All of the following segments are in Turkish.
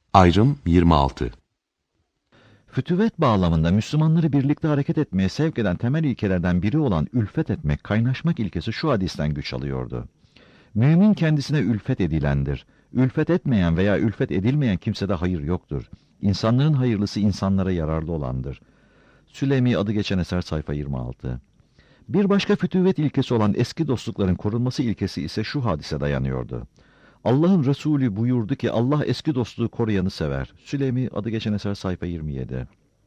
Ayrım 26. Fütüvet bağlamında Müslümanları birlikte hareket etmeye sevk eden temel ilkelerden biri olan ülfet etmek, kaynaşmak ilkesi şu hadisten güç alıyordu. Mümin kendisine ülfet edilendir. Ülfet etmeyen veya ülfet edilmeyen kimsede hayır yoktur. İnsanların hayırlısı insanlara yararlı olandır. Süleymi adı geçen eser sayfa 26. Bir başka fütüvet ilkesi olan eski dostlukların korunması ilkesi ise şu hadise dayanıyordu. Allah'ın Resulü buyurdu ki Allah eski dostluğu koruyanı sever. Süleymi adı geçen eser sayfa 27.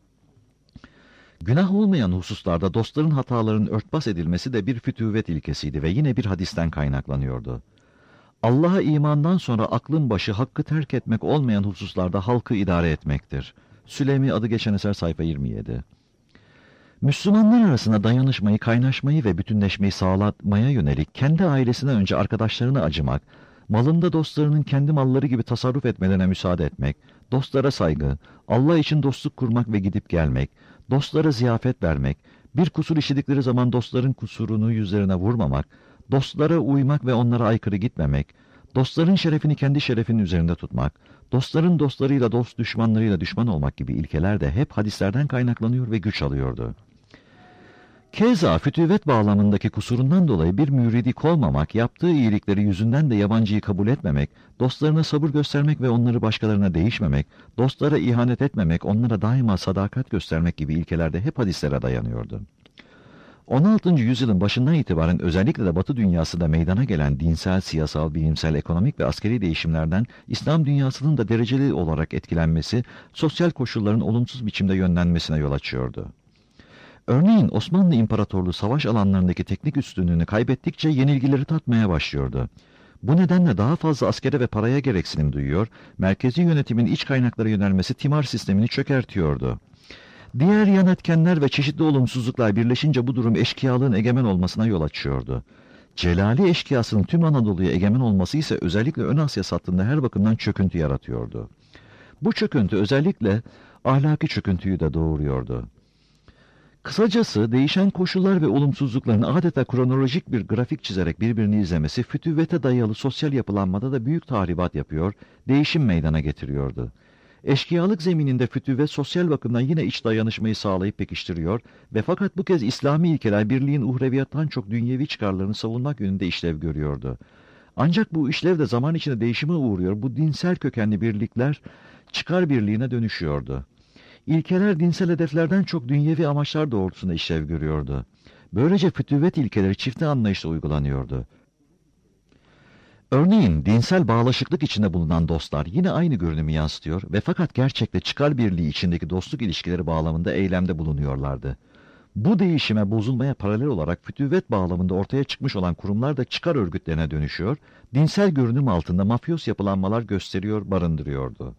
Günah olmayan hususlarda dostların hatalarının örtbas edilmesi de bir fütüvet ilkesiydi ve yine bir hadisten kaynaklanıyordu. Allah'a imandan sonra aklın başı hakkı terk etmek olmayan hususlarda halkı idare etmektir. Süleymi adı geçen eser sayfa 27. Müslümanlar arasında dayanışmayı, kaynaşmayı ve bütünleşmeyi sağlatmaya yönelik kendi ailesinden önce arkadaşlarına acımak, malında dostlarının kendi malları gibi tasarruf etmelerine müsaade etmek, dostlara saygı, Allah için dostluk kurmak ve gidip gelmek, dostlara ziyafet vermek, bir kusur işledikleri zaman dostların kusurunu yüzlerine vurmamak, dostlara uymak ve onlara aykırı gitmemek, dostların şerefini kendi şerefinin üzerinde tutmak, dostların dostlarıyla dost düşmanlarıyla düşman olmak gibi ilkeler de hep hadislerden kaynaklanıyor ve güç alıyordu. Keza fütüvet bağlamındaki kusurundan dolayı bir müridik olmamak, yaptığı iyilikleri yüzünden de yabancıyı kabul etmemek, dostlarına sabır göstermek ve onları başkalarına değişmemek, dostlara ihanet etmemek, onlara daima sadakat göstermek gibi ilkelerde hep hadislere dayanıyordu. 16. yüzyılın başından itibaren özellikle de Batı dünyasında meydana gelen dinsel, siyasal, bilimsel, ekonomik ve askeri değişimlerden İslam dünyasının da dereceli olarak etkilenmesi, sosyal koşulların olumsuz biçimde yönlenmesine yol açıyordu. Örneğin Osmanlı İmparatorluğu savaş alanlarındaki teknik üstünlüğünü kaybettikçe yenilgileri tatmaya başlıyordu. Bu nedenle daha fazla askere ve paraya gereksinim duyuyor, merkezi yönetimin iç kaynaklara yönelmesi timar sistemini çökertiyordu. Diğer yan etkenler ve çeşitli olumsuzluklar birleşince bu durum eşkıyalığın egemen olmasına yol açıyordu. Celali eşkıyasının tüm Anadolu'ya egemen olması ise özellikle Ön Asya hattında her bakımdan çöküntü yaratıyordu. Bu çöküntü özellikle ahlaki çöküntüyü de doğuruyordu. Kısacası değişen koşullar ve olumsuzlukların adeta kronolojik bir grafik çizerek birbirini izlemesi fütüvete dayalı sosyal yapılanmada da büyük tahribat yapıyor, değişim meydana getiriyordu. Eşkıyalık zemininde fütüvet sosyal bakımdan yine iç dayanışmayı sağlayıp pekiştiriyor ve fakat bu kez İslami ilkeler birliğin uhreviyattan çok dünyevi çıkarlarını savunmak yönünde işlev görüyordu. Ancak bu işlev de zaman içinde değişime uğruyor, bu dinsel kökenli birlikler çıkar birliğine dönüşüyordu. İlkeler dinsel hedeflerden çok dünyevi amaçlar doğrultusunda işlev görüyordu. Böylece fütüvet ilkeleri çifte anlayışla uygulanıyordu. Örneğin dinsel bağlaşıklık içinde bulunan dostlar yine aynı görünümü yansıtıyor ve fakat gerçekte çıkar birliği içindeki dostluk ilişkileri bağlamında eylemde bulunuyorlardı. Bu değişime, bozulmaya paralel olarak fütüvet bağlamında ortaya çıkmış olan kurumlar da çıkar örgütlerine dönüşüyor, dinsel görünüm altında mafyos yapılanmalar gösteriyor, barındırıyordu.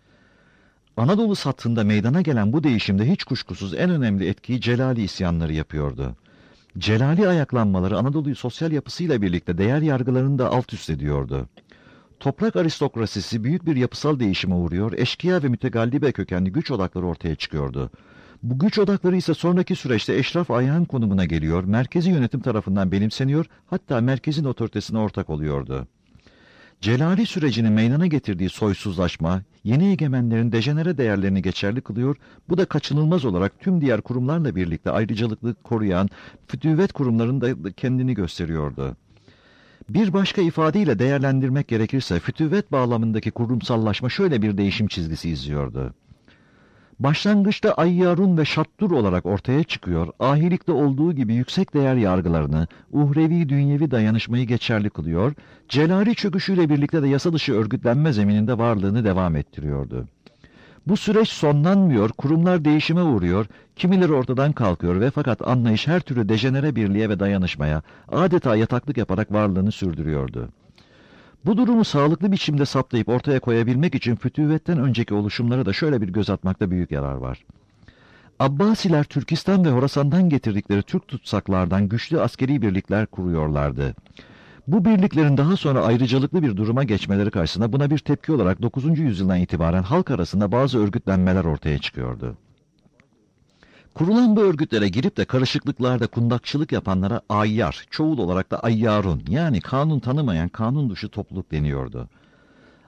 Anadolu hattında meydana gelen bu değişimde hiç kuşkusuz en önemli etkiyi Celali isyanları yapıyordu. Celali ayaklanmaları Anadolu'yu sosyal yapısıyla birlikte değer yargılarını da alt üst ediyordu. Toprak aristokrasisi büyük bir yapısal değişime uğruyor, eşkıya ve mütegallibe kökenli güç odakları ortaya çıkıyordu. Bu güç odakları ise sonraki süreçte eşraf ayağın konumuna geliyor, merkezi yönetim tarafından benimseniyor, hatta merkezin otoritesine ortak oluyordu. Celali sürecinin meydana getirdiği soysuzlaşma, yeni egemenlerin dejenere değerlerini geçerli kılıyor, bu da kaçınılmaz olarak tüm diğer kurumlarla birlikte ayrıcalıklı koruyan fütüvet kurumlarının da kendini gösteriyordu. Bir başka ifadeyle değerlendirmek gerekirse fütüvet bağlamındaki kurumsallaşma şöyle bir değişim çizgisi izliyordu. Başlangıçta ayyarun ve şattur olarak ortaya çıkıyor, ahilikte olduğu gibi yüksek değer yargılarını, uhrevi dünyevi dayanışmayı geçerli kılıyor, celali çöküşüyle birlikte de yasa dışı örgütlenme zemininde varlığını devam ettiriyordu. Bu süreç sonlanmıyor, kurumlar değişime uğruyor, kimileri ortadan kalkıyor ve fakat anlayış her türlü dejenere birliğe ve dayanışmaya adeta yataklık yaparak varlığını sürdürüyordu. Bu durumu sağlıklı biçimde saptayıp ortaya koyabilmek için fütüvetten önceki oluşumlara da şöyle bir göz atmakta büyük yarar var. Abbasiler Türkistan ve Horasan'dan getirdikleri Türk tutsaklardan güçlü askeri birlikler kuruyorlardı. Bu birliklerin daha sonra ayrıcalıklı bir duruma geçmeleri karşısında buna bir tepki olarak 9. yüzyıldan itibaren halk arasında bazı örgütlenmeler ortaya çıkıyordu. Kurulan bu örgütlere girip de karışıklıklarda kundakçılık yapanlara ayyar, çoğul olarak da ayyarun yani kanun tanımayan kanun dışı topluluk deniyordu.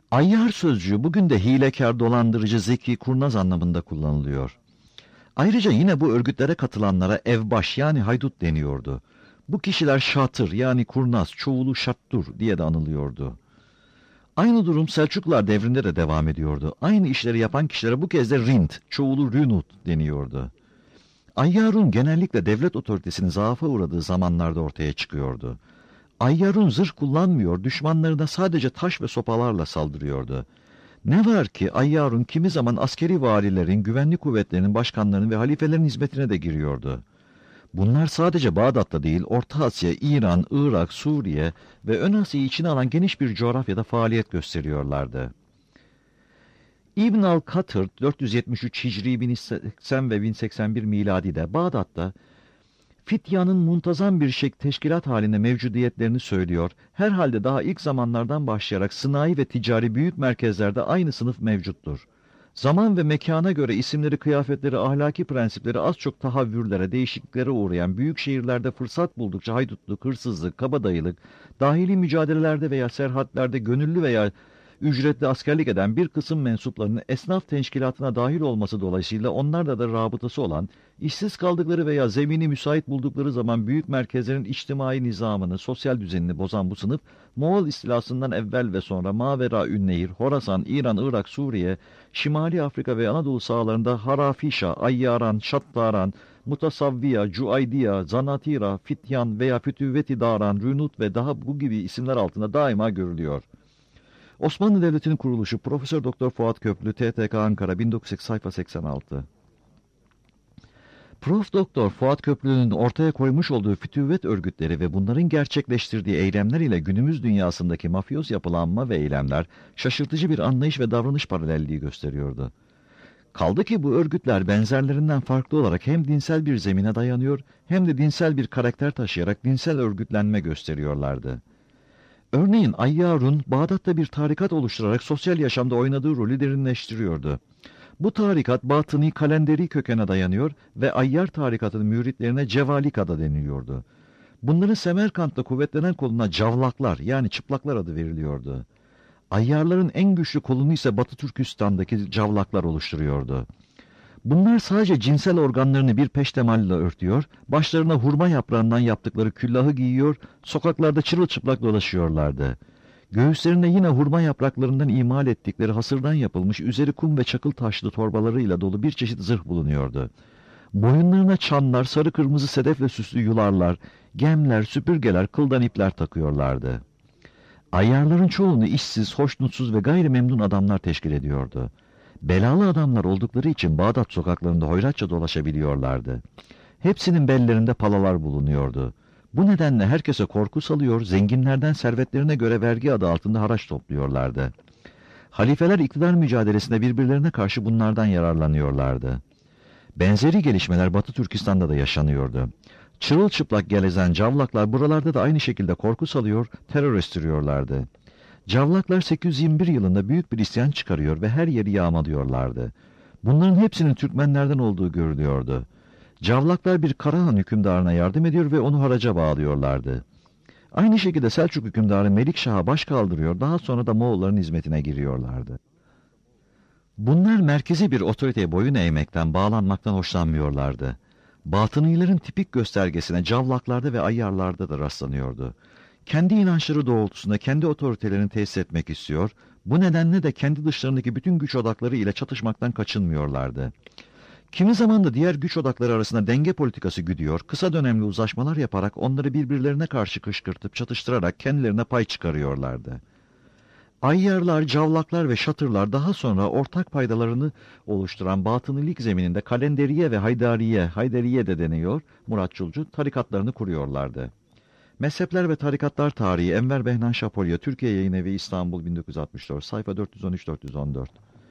Ayyar sözcüğü bugün de hilekar, dolandırıcı, zeki, kurnaz anlamında kullanılıyor. Ayrıca yine bu örgütlere katılanlara evbaş yani haydut deniyordu. Bu kişiler şatır yani kurnaz, çoğulu şattur diye de anılıyordu. Aynı durum Selçuklular devrinde de devam ediyordu. Aynı işleri yapan kişilere bu kez de rint, çoğulu rünut deniyordu. Ayyarun genellikle devlet otoritesinin zaafa uğradığı zamanlarda ortaya çıkıyordu. Ayyarun zırh kullanmıyor, düşmanlarına sadece taş ve sopalarla saldırıyordu. Ne var ki Ayyarun kimi zaman askeri valilerin, güvenlik kuvvetlerinin başkanlarının ve halifelerin hizmetine de giriyordu. Bunlar sadece Bağdat'ta değil, Orta Asya, İran, Irak, Suriye ve Ön Asya'yı içine alan geniş bir coğrafyada faaliyet gösteriyorlardı. İbn al-Katır 473 Hicri 1080 ve 1081 miladide Bağdat'ta fityanın muntazam bir teşkilat halinde mevcudiyetlerini söylüyor. Herhalde daha ilk zamanlardan başlayarak sınai ve ticari büyük merkezlerde aynı sınıf mevcuttur. Zaman ve mekana göre isimleri, kıyafetleri, ahlaki prensipleri az çok tahavvürlere, değişikliklere uğrayan büyük şehirlerde fırsat buldukça haydutluk, hırsızlık, kabadayılık, dahili mücadelelerde veya serhatlerde gönüllü veya ücretli askerlik eden bir kısım mensuplarının esnaf teşkilatına dahil olması dolayısıyla onlarla da rabıtası olan, işsiz kaldıkları veya zemini müsait buldukları zaman büyük merkezlerin içtimai nizamını, sosyal düzenini bozan bu sınıf, Moğol istilasından evvel ve sonra Mavera Ünnehir, Horasan, İran, Irak, Suriye, Şimali Afrika ve Anadolu sahalarında Harafişa, Ayyaran, Şattaran, Mutasavviya, Cuaydiya, Zanatira, Fityan veya Fütüvveti Daran, Rünut ve daha bu gibi isimler altında daima görülüyor. Osmanlı Devleti'nin kuruluşu Profesör Doktor Fuat Köprülü, TTK Ankara 1908 sayfa 86. Prof. Doktor Fuat Köprülü'nün ortaya koymuş olduğu fütüvvet örgütleri ve bunların gerçekleştirdiği eylemler ile günümüz dünyasındaki mafyoz yapılanma ve eylemler şaşırtıcı bir anlayış ve davranış paralelliği gösteriyordu. Kaldı ki bu örgütler benzerlerinden farklı olarak hem dinsel bir zemine dayanıyor hem de dinsel bir karakter taşıyarak dinsel örgütlenme gösteriyorlardı. Örneğin Ayyarun, Bağdat'ta bir tarikat oluşturarak sosyal yaşamda oynadığı rolü derinleştiriyordu. Bu tarikat batıni kalenderi kökene dayanıyor ve Ayyar tarikatının müritlerine Cevalika da deniliyordu. Bunların Semerkant'ta kuvvetlenen koluna Cavlaklar yani çıplaklar adı veriliyordu. Ayyarların en güçlü kolunu ise Batı Türkistan'daki Cavlaklar oluşturuyordu. Bunlar sadece cinsel organlarını bir peştemalle örtüyor, başlarına hurma yaprağından yaptıkları küllahı giyiyor, sokaklarda çırılçıplak dolaşıyorlardı. Göğüslerine yine hurma yapraklarından imal ettikleri hasırdan yapılmış üzeri kum ve çakıl taşlı torbalarıyla dolu bir çeşit zırh bulunuyordu. Boyunlarına çanlar, sarı kırmızı sedefle süslü yularlar, gemler, süpürgeler, kıldan ipler takıyorlardı. Ayyarların çoğunu işsiz, hoşnutsuz ve gayrimemnun adamlar teşkil ediyordu. Belalı adamlar oldukları için Bağdat sokaklarında hoyratça dolaşabiliyorlardı. Hepsinin bellerinde palalar bulunuyordu. Bu nedenle herkese korku salıyor, zenginlerden servetlerine göre vergi adı altında haraç topluyorlardı. Halifeler iktidar mücadelesinde birbirlerine karşı bunlardan yararlanıyorlardı. Benzeri gelişmeler Batı Türkistan'da da yaşanıyordu. Çırılçıplak gezen cavlaklar buralarda da aynı şekilde korku salıyor, terör estiriyorlardı. Cavlaklar 821 yılında büyük bir isyan çıkarıyor ve her yeri yağmalıyorlardı. Bunların hepsinin Türkmenlerden olduğu görülüyordu. Cavlaklar bir Karahan hükümdarına yardım ediyor ve onu haraca bağlıyorlardı. Aynı şekilde Selçuk hükümdarı Melikşah'a baş kaldırıyor, daha sonra da Moğolların hizmetine giriyorlardı. Bunlar merkezi bir otoriteye boyun eğmekten, bağlanmaktan hoşlanmıyorlardı. Batınilerin tipik göstergesine cavlaklarda ve ayyarlarda da rastlanıyordu. Kendi inançları doğrultusunda kendi otoritelerini tesis etmek istiyor, bu nedenle de kendi dışlarındaki bütün güç odakları ile çatışmaktan kaçınmıyorlardı. Kimi zaman da diğer güç odakları arasında denge politikası güdüyor, kısa dönemli uzlaşmalar yaparak onları birbirlerine karşı kışkırtıp çatıştırarak kendilerine pay çıkarıyorlardı. Ayyarlar, cavlaklar ve şatırlar daha sonra ortak paydalarını oluşturan batınilik zemininde kalenderiye ve haydariye de deniyor, Muratçulcu tarikatlarını kuruyorlardı. Mezhepler ve Tarikatlar Tarihi Enver Behnan Şapolya, Türkiye Yayınevi İstanbul 1964, sayfa 413-414.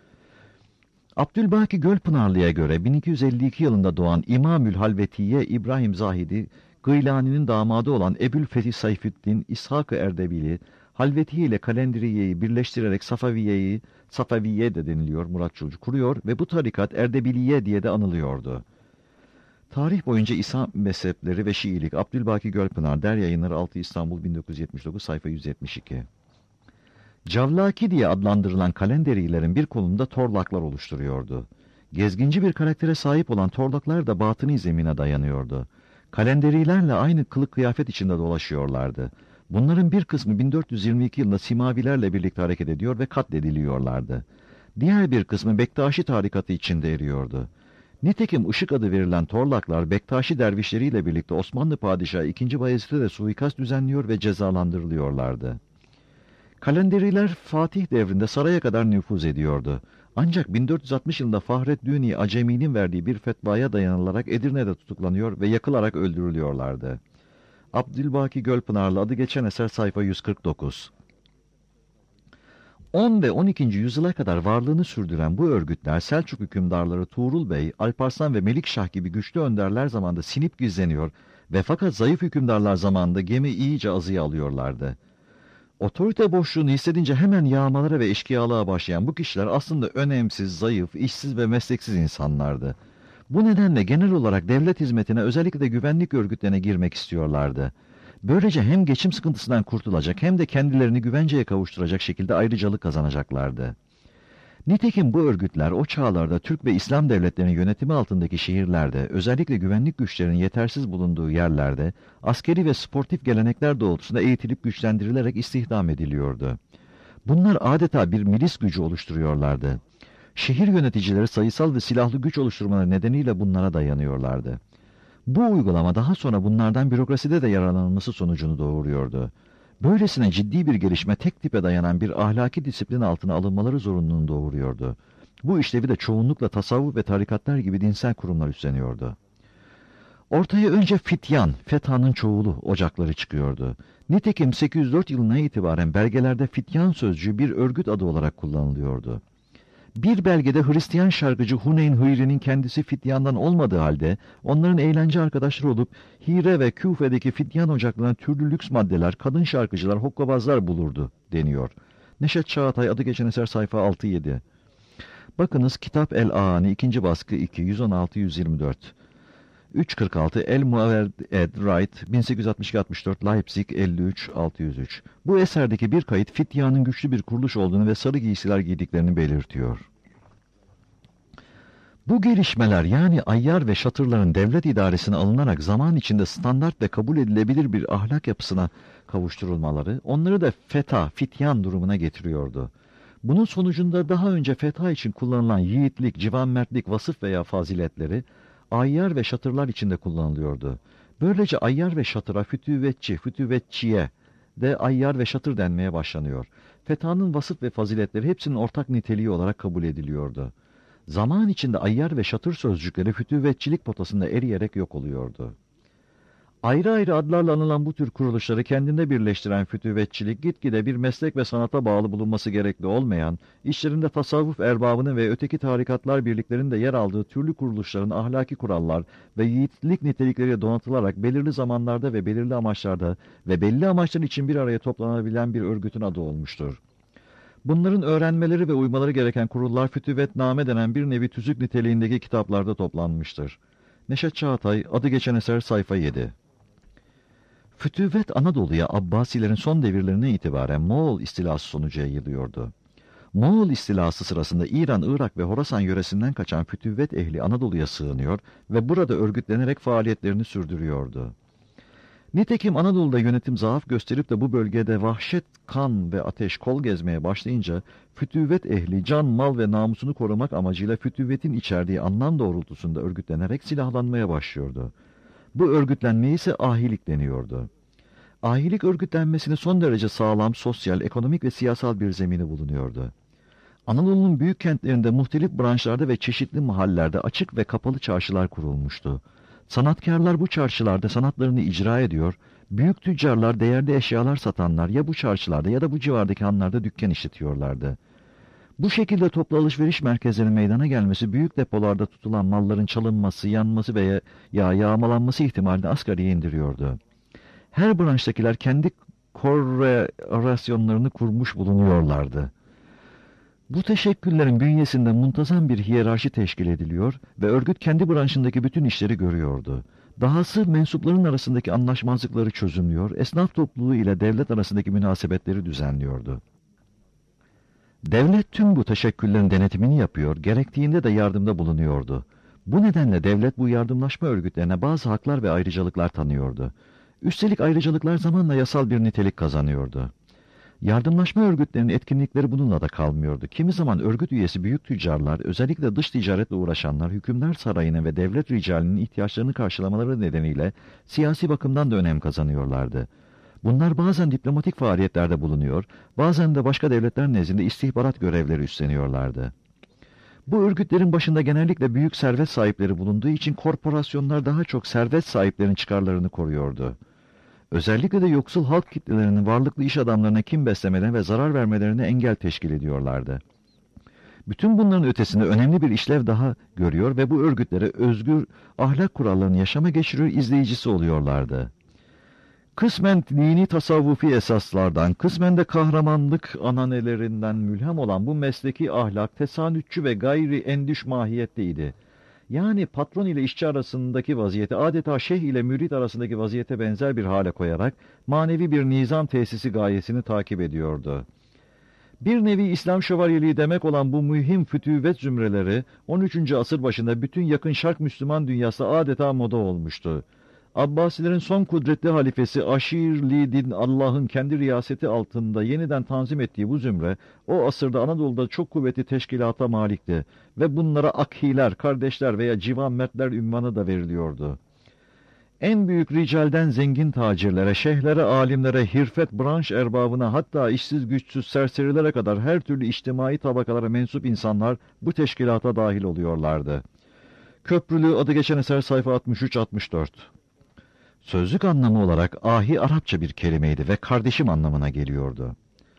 Abdülbaki Gölpınarlı'ya göre 1252 yılında doğan İmamül Halvetiye İbrahim Zahidi, Gıylani'nin damadı olan Ebül Fetih Sayfüddin İshak-ı Erdebili, Halvetiye ile Kalenderiye'yi birleştirerek Safaviye de deniliyor, Muratçulcu kuruyor ve bu tarikat Erdebiliye diye de anılıyordu. Tarih boyunca İsa mezhepleri ve Şiilik, Abdülbaki Gölpınar, Der Yayınları 6 İstanbul 1979, sayfa 172. Cavlaki diye adlandırılan kalenderilerin bir kolunda torlaklar oluşturuyordu. Gezginci bir karaktere sahip olan torlaklar da batıni zemine dayanıyordu. Kalenderilerle aynı kılık kıyafet içinde dolaşıyorlardı. Bunların bir kısmı 1422 yılında Simavilerle birlikte hareket ediyor ve katlediliyorlardı. Diğer bir kısmı Bektaşi tarikatı içinde eriyordu. Nitekim Işık adı verilen torlaklar Bektaşi dervişleriyle birlikte Osmanlı Padişahı II. Bayezid'e de suikast düzenliyor ve cezalandırılıyorlardı. Kalenderiler Fatih devrinde saraya kadar nüfuz ediyordu. Ancak 1460 yılında Fahreddini Acemi'nin verdiği bir fetvaya dayanılarak Edirne'de tutuklanıyor ve yakılarak öldürülüyorlardı. Abdülbaki Gölpınarlı adı geçen eser sayfa 149. 10 ve 12. yüzyıla kadar varlığını sürdüren bu örgütler Selçuk hükümdarları Tuğrul Bey, Alparslan ve Melikşah gibi güçlü önderler zamanında sinip gizleniyor ve fakat zayıf hükümdarlar zamanında gemi iyice azıya alıyorlardı. Otorite boşluğunu hissedince hemen yağmalara ve eşkıyalığa başlayan bu kişiler aslında önemsiz, zayıf, işsiz ve mesleksiz insanlardı. Bu nedenle genel olarak devlet hizmetine, özellikle de güvenlik örgütlerine girmek istiyorlardı. Böylece hem geçim sıkıntısından kurtulacak hem de kendilerini güvenceye kavuşturacak şekilde ayrıcalık kazanacaklardı. Nitekim bu örgütler o çağlarda Türk ve İslam devletlerinin yönetimi altındaki şehirlerde, özellikle güvenlik güçlerinin yetersiz bulunduğu yerlerde, askeri ve sportif gelenekler doğrultusunda eğitilip güçlendirilerek istihdam ediliyordu. Bunlar adeta bir milis gücü oluşturuyorlardı. Şehir yöneticileri sayısal ve silahlı güç oluşturmaları nedeniyle bunlara dayanıyorlardı. Bu uygulama daha sonra bunlardan bürokraside de yararlanılması sonucunu doğuruyordu. Böylesine ciddi bir gelişme tek tipe dayanan bir ahlaki disiplin altına alınmaları zorunluluğunu doğuruyordu. Bu işlevi de çoğunlukla tasavvuf ve tarikatlar gibi dinsel kurumlar üstleniyordu. Ortaya önce fityan, fethanın çoğulu ocakları çıkıyordu. Nitekim 804 yılına itibaren belgelerde fityan sözcüğü bir örgüt adı olarak kullanılıyordu. Bir belgede Hristiyan şarkıcı Huneyn Hıyri'nin kendisi fityandan olmadığı halde onların eğlence arkadaşları olup Hire ve Küfe'deki fityan ocaklarına türlü lüks maddeler, kadın şarkıcılar, hokkabazlar bulurdu deniyor. Neşet Çağatay adı geçen eser sayfa 6-7. Bakınız Kitap el-Aani 2. baskı 2 116-124. 346 El Muaverd Ed Wright 1862-64 Leipzig 53-603. Bu eserdeki bir kayıt fityanın güçlü bir kuruluş olduğunu ve sarı giysiler giydiklerini belirtiyor. Bu gelişmeler yani ayyar ve şatırların devlet idaresine alınarak zaman içinde standart ve kabul edilebilir bir ahlak yapısına kavuşturulmaları onları da fityan durumuna getiriyordu. Bunun sonucunda daha önce fetha için kullanılan yiğitlik, civanmertlik, vasıf veya faziletleri ayyar ve şatırlar içinde kullanılıyordu. Böylece ayyar ve şatıra fütüvvetçi, fütüvvetçiye de ayyar ve şatır denmeye başlanıyor. Fethanın vasıf ve faziletleri hepsinin ortak niteliği olarak kabul ediliyordu. Zaman içinde ayyar ve şatır sözcükleri fütüvvetçilik potasında eriyerek yok oluyordu. Ayrı ayrı adlarla anılan bu tür kuruluşları kendinde birleştiren fütüvvetçilik gitgide bir meslek ve sanata bağlı bulunması gerekli olmayan, içlerinde tasavvuf erbabının ve öteki tarikatlar birliklerinde yer aldığı türlü kuruluşların ahlaki kurallar ve yiğitlik nitelikleriyle donatılarak belirli zamanlarda ve belirli amaçlarda ve belli amaçlar için bir araya toplanabilen bir örgütün adı olmuştur. Bunların öğrenmeleri ve uymaları gereken kurullar Fütüvvetname denen bir nevi tüzük niteliğindeki kitaplarda toplanmıştır. Neşet Çağatay, adı geçen eser sayfa 7. Fütüvvet Anadolu'ya Abbasilerin son devirlerine itibaren Moğol istilası sonucu yayılıyordu. Moğol istilası sırasında İran, Irak ve Horasan yöresinden kaçan fütüvvet ehli Anadolu'ya sığınıyor ve burada örgütlenerek faaliyetlerini sürdürüyordu. Nitekim Anadolu'da yönetim zaaf gösterip de bu bölgede vahşet, kan ve ateş kol gezmeye başlayınca fütüvvet ehli can, mal ve namusunu korumak amacıyla fütüvvetin içerdiği anlam doğrultusunda örgütlenerek silahlanmaya başlıyordu. Bu örgütlenmeye ise ahilik deniyordu. Ahilik örgütlenmesinin son derece sağlam, sosyal, ekonomik ve siyasal bir zemini bulunuyordu. Anadolu'nun büyük kentlerinde muhtelif branşlarda ve çeşitli mahallelerde açık ve kapalı çarşılar kurulmuştu. Sanatkarlar bu çarşılarda sanatlarını icra ediyor, büyük tüccarlar, değerli eşyalar satanlar ya bu çarşılarda ya da bu civardaki hanlarda dükkan işletiyorlardı. Bu şekilde toplu alışveriş merkezlerinin meydana gelmesi, büyük depolarda tutulan malların çalınması, yanması veya yağmalanması ihtimalini asgariye indiriyordu. Her branştakiler kendi korelasyonlarını kurmuş bulunuyorlardı. Bu teşekküllerin bünyesinde muntazam bir hiyerarşi teşkil ediliyor ve örgüt kendi branşındaki bütün işleri görüyordu. Dahası mensupların arasındaki anlaşmazlıkları çözümlüyor, esnaf topluluğu ile devlet arasındaki münasebetleri düzenliyordu. Devlet tüm bu teşekküllerin denetimini yapıyor, gerektiğinde de yardımda bulunuyordu. Bu nedenle devlet bu yardımlaşma örgütlerine bazı haklar ve ayrıcalıklar tanıyordu. Üstelik ayrıcalıklar zamanla yasal bir nitelik kazanıyordu. Yardımlaşma örgütlerinin etkinlikleri bununla da kalmıyordu. Kimi zaman örgüt üyesi büyük tüccarlar, özellikle dış ticaretle uğraşanlar, hükümdar sarayına ve devlet ricalinin ihtiyaçlarını karşılamaları nedeniyle siyasi bakımdan da önem kazanıyorlardı. Bunlar bazen diplomatik faaliyetlerde bulunuyor, bazen de başka devletler nezdinde istihbarat görevleri üstleniyorlardı. Bu örgütlerin başında genellikle büyük servet sahipleri bulunduğu için korporasyonlar daha çok servet sahiplerinin çıkarlarını koruyordu. Özellikle de yoksul halk kitlelerinin varlıklı iş adamlarına kin beslemelerine ve zarar vermelerine engel teşkil ediyorlardı. Bütün bunların ötesinde önemli bir işlev daha görüyor ve bu örgütlere özgür ahlak kurallarını yaşama geçiriyor, izleyicisi oluyorlardı. Kısmen dini tasavvufi esaslardan, kısmen de kahramanlık ananelerinden mülhem olan bu mesleki ahlak tesanütçü ve gayri endüş mahiyetteydi. Yani patron ile işçi arasındaki vaziyeti adeta şeyh ile mürit arasındaki vaziyete benzer bir hale koyarak manevi bir nizam tesisi gayesini takip ediyordu. Bir nevi İslam şövalyeliği demek olan bu mühim fütüvvet zümreleri 13. asır başında bütün yakın şark Müslüman dünyası adeta moda olmuştu. Abbasilerin son kudretli halifesi Aşir-li-Din Allah'ın kendi riyaseti altında yeniden tanzim ettiği bu zümre, o asırda Anadolu'da çok kuvvetli teşkilata malikti ve bunlara akhiler, kardeşler veya civan mertler ünvanı da veriliyordu. En büyük ricalden zengin tacirlere, şeyhlere, alimlere, hirfet, branş erbabına, hatta işsiz güçsüz serserilere kadar her türlü içtimai tabakalara mensup insanlar bu teşkilata dahil oluyorlardı. Köprülü adı geçen eser sayfa 63-64. Sözlük anlamı olarak ahi Arapça bir kelimeydi ve kardeşim anlamına geliyordu.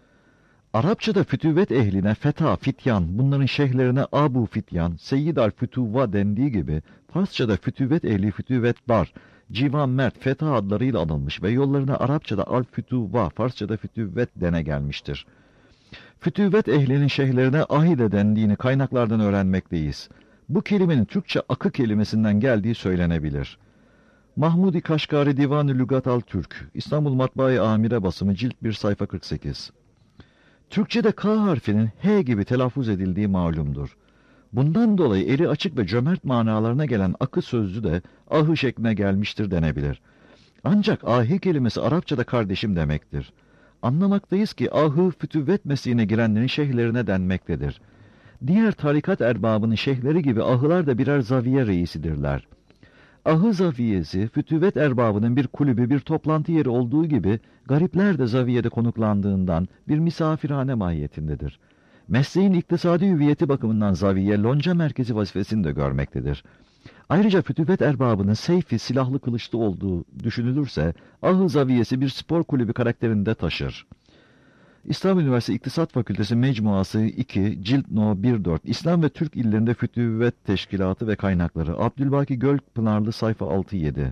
Arapçada fütüvvet ehline feta, fityan, bunların şeyhlerine abu fityan, seyyid al-fütuva dendiği gibi Farsçada fütüvvet ehli, fütüvvet dar, civan mert, feta adlarıyla anılmış ve yollarına Arapçada al-fütuva, Farsçada fütüvvet dene gelmiştir. Fütüvvet ehlinin şeyhlerine ahide dendiğini kaynaklardan öğrenmekteyiz. Bu kelimenin Türkçe akı kelimesinden geldiği söylenebilir. Mahmudi Kaşgari Divan-ı Lügat al-Türk, İstanbul Matbaa-i Amire basımı cilt 1 sayfa 48. Türkçe'de K harfinin H gibi telaffuz edildiği malumdur. Bundan dolayı eli açık ve cömert manalarına gelen akı sözcüğü de ahı şekline gelmiştir denebilir. Ancak ahi kelimesi Arapçada kardeşim demektir. Anlamaktayız ki ahı fütüvvet mesleğine girenlerin şeyhlerine denmektedir. Diğer tarikat erbabının şeyhleri gibi ahılar da birer zaviye reisidirler. Ahı zaviyesi, fütüvvet erbabının bir kulübü, bir toplantı yeri olduğu gibi, garipler de zaviyede konuklandığından bir misafirhane mahiyetindedir. Mesleğin iktisadi hüviyeti bakımından zaviye, lonca merkezi vazifesini de görmektedir. Ayrıca fütüvvet erbabının seyfi, silahlı kılıçlı olduğu düşünülürse, ahı zaviyesi bir spor kulübü karakterinde taşır. İstanbul Üniversitesi İktisat Fakültesi Mecmuası 2, Cilt No. 1-4, İslam ve Türk illerinde fütüvvet teşkilatı ve kaynakları, Abdülbaki Gölpınarlı sayfa 6-7.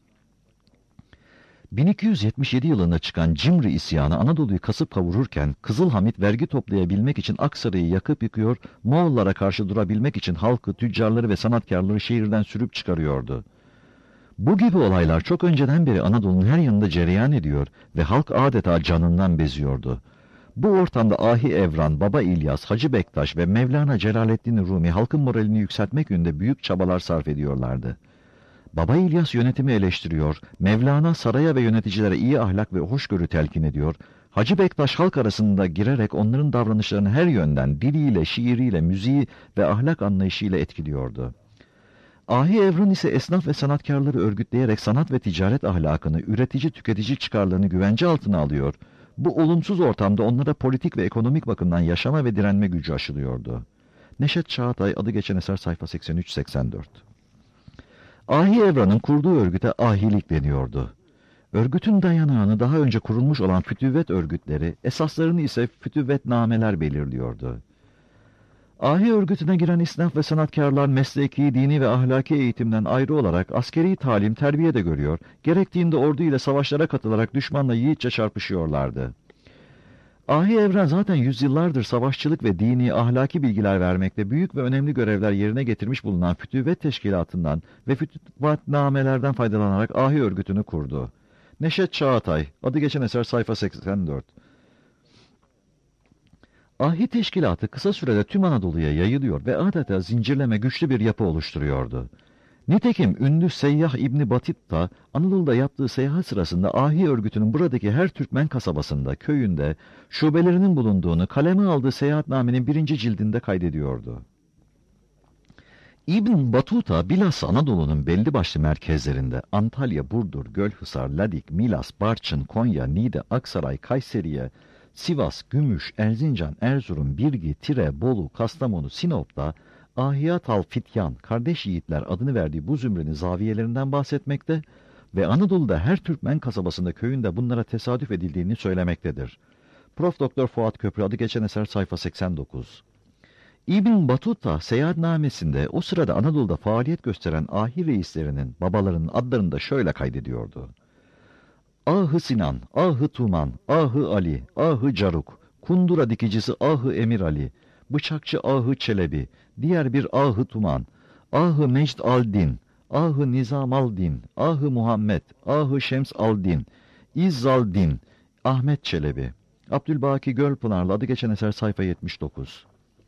1277 yılında çıkan Cimri isyanı Anadolu'yu kasıp kavururken, Kızıl Hamit vergi toplayabilmek için Aksaray'ı yakıp yıkıyor, Moğollara karşı durabilmek için halkı, tüccarları ve sanatkarları şehirden sürüp çıkarıyordu. Bu gibi olaylar çok önceden beri Anadolu'nun her yanında cereyan ediyor ve halk adeta canından beziyordu. Bu ortamda Ahi Evran, Baba İlyas, Hacı Bektaş ve Mevlana Celaleddin Rumi halkın moralini yükseltmek yönünde büyük çabalar sarf ediyorlardı. Baba İlyas yönetimi eleştiriyor, Mevlana saraya ve yöneticilere iyi ahlak ve hoşgörü telkin ediyor, Hacı Bektaş halk arasında girerek onların davranışlarını her yönden diliyle, şiiriyle, müziği ve ahlak anlayışıyla etkiliyordu. Ahi Evran ise esnaf ve sanatkarları örgütleyerek sanat ve ticaret ahlakını, üretici tüketici çıkarlarını güvence altına alıyor. Bu olumsuz ortamda onlara politik ve ekonomik bakımdan yaşama ve direnme gücü aşılıyordu. Neşet Çağatay, adı geçen eser sayfa 83-84. Ahi Evran'ın kurduğu örgüte ahilik deniyordu. Örgütün dayanağını daha önce kurulmuş olan fütüvvet örgütleri, esaslarını ise fütüvvetnameler belirliyordu. Ahi örgütüne giren esnaf ve sanatkarlar mesleki, dini ve ahlaki eğitimden ayrı olarak askeri talim, terbiye de görüyor, gerektiğinde ordu ile savaşlara katılarak düşmanla yiğitçe çarpışıyorlardı. Ahi Evren zaten yüzyıllardır savaşçılık ve dini, ahlaki bilgiler vermekte büyük ve önemli görevler yerine getirmiş bulunan fütüvvet teşkilatından ve fütüvvetnamelerden faydalanarak Ahi örgütünü kurdu. Neşet Çağatay, adı geçen eser sayfa 84. Ahi teşkilatı kısa sürede tüm Anadolu'ya yayılıyor ve adeta zincirleme güçlü bir yapı oluşturuyordu. Nitekim ünlü seyyah İbni Batista, Anadolu'da yaptığı seyahat sırasında Ahi örgütünün buradaki her Türkmen kasabasında, köyünde, şubelerinin bulunduğunu kaleme aldığı seyahatnamenin 1. cildinde kaydediyordu. İbn Batuta bilhassa Anadolu'nun belli başlı merkezlerinde Antalya, Burdur, Gölhisar, Ladik, Milas, Barçın, Konya, Niğde, Aksaray, Kayseriye, Sivas, Gümüş, Erzincan, Erzurum, Birgi, Tire, Bolu, Kastamonu, Sinop'ta Ahiyat-al Fityan, kardeş yiğitler adını verdiği bu zümrenin zaviyelerinden bahsetmekte ve Anadolu'da her Türkmen kasabasında köyünde bunlara tesadüf edildiğini söylemektedir. Prof. Dr. Fuat Köprü adı geçen eser sayfa 89. İbn Batuta seyahatnamesinde o sırada Anadolu'da faaliyet gösteren ahi reislerinin, babalarının adlarını da şöyle kaydediyordu. Ahı Sinan, Ahı Tuman, Ahı Ali, Ahı Caruk, kundura dikicisi Ahı Emir Ali, bıçakçı Ahı Çelebi, diğer bir Ahı Tuman, Ahı Mecd al-Din, Ahı Nizam al-Din, Ahı Muhammed, Ahı Şems al-Din, İzzal-Din, Ahmet Çelebi. Abdülbaki Gölpınarlı adı geçen eser sayfa 79.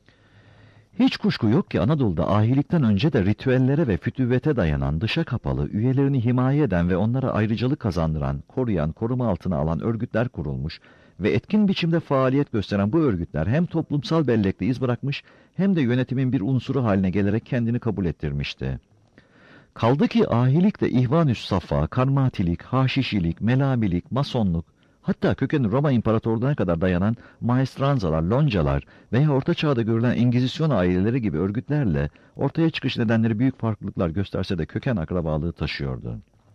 Hiç kuşku yok ki Anadolu'da ahilikten önce de ritüellere ve fütüvvete dayanan, dışa kapalı, üyelerini himaye eden ve onlara ayrıcalık kazandıran, koruyan, koruma altına alan örgütler kurulmuş ve etkin biçimde faaliyet gösteren bu örgütler hem toplumsal bellekte iz bırakmış hem de yönetimin bir unsuru haline gelerek kendini kabul ettirmişti. Kaldı ki ahilik de İhvan-ü Safa, karmatilik, haşişilik, melamilik, masonluk, hatta kökeni Roma İmparatorluğu'na kadar dayanan maestranzalar, loncalar veya Orta Çağ'da görülen Engizisyon aileleri gibi örgütlerle ortaya çıkış nedenleri büyük farklılıklar gösterse de köken akrabalığı taşıyordu.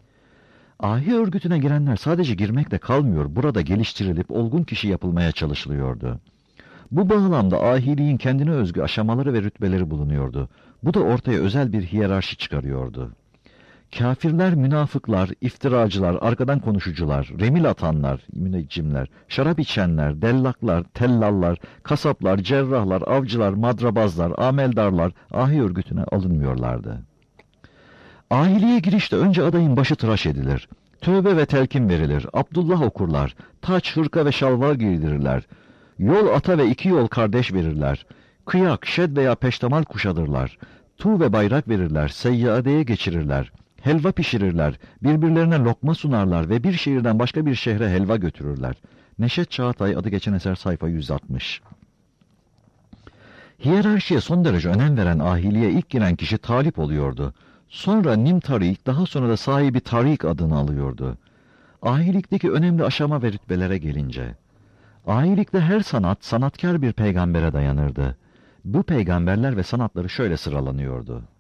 Ahi örgütüne girenler sadece girmekle kalmıyor, burada geliştirilip olgun kişi yapılmaya çalışılıyordu. Bu bağlamda ahiliğin kendine özgü aşamaları ve rütbeleri bulunuyordu. Bu da ortaya özel bir hiyerarşi çıkarıyordu. Kafirler, münafıklar, iftiracılar, arkadan konuşucular, remil atanlar, müneccimler, şarap içenler, dellaklar, tellallar, kasaplar, cerrahlar, avcılar, madrabazlar, ameldarlar ahi örgütüne alınmıyorlardı. Ahiliye girişte önce adayın başı tıraş edilir. Tövbe ve telkin verilir. Abdullah okurlar. Taç, hırka ve şalvar giydirirler. Yol ata ve 2 yol kardeş verirler. Kıyak, şed veya peştemal kuşadırlar. Tu ve bayrak verirler. Seyyadeye geçirirler. Helva pişirirler, birbirlerine lokma sunarlar ve bir şehirden başka bir şehre helva götürürler. Neşet Çağatay adı geçen eser sayfa 160. Hiyerarşiye son derece önem veren ahiliye ilk giren kişi talip oluyordu. Sonra nim tarik, daha sonra da sahibi tarik adını alıyordu. Ahilikteki önemli aşama ve rütbelere gelince, ahilikte her sanat, sanatkar bir peygambere dayanırdı. Bu peygamberler ve sanatları şöyle sıralanıyordu.